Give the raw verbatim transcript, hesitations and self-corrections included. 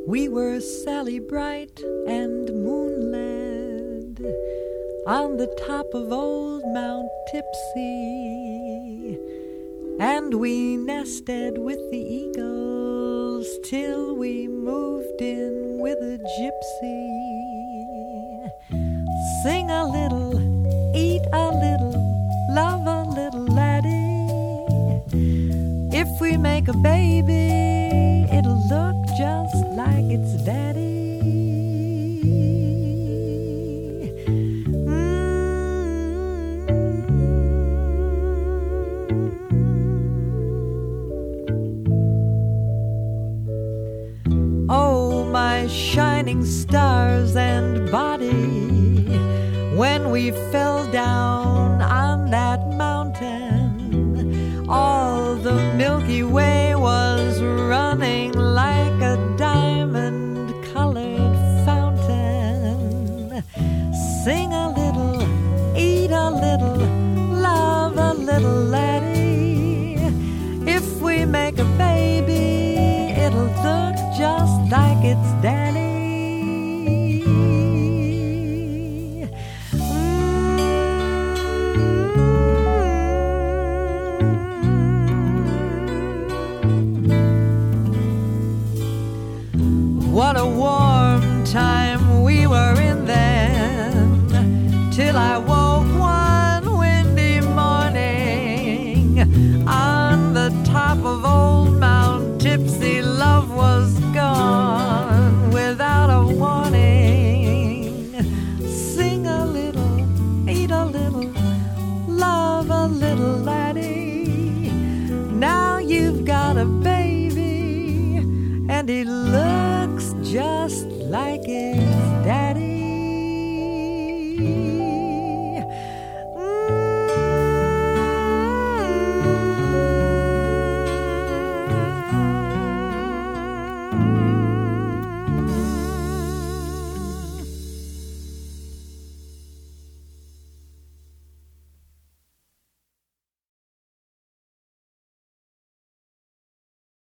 We were Sally Bright and moon-led on the top of old Mount Tipsy, and we nested with the eagles till we moved in with a gypsy. Sing a little, eat a little, love a little laddie. If we make a baby, it'll look just like its daddy. Mm-hmm. Oh, my shining stars and body, when we fell down on that mountain, all the Milky Way was running like a diamond-colored fountain. Sing a little, eat a little, love a little,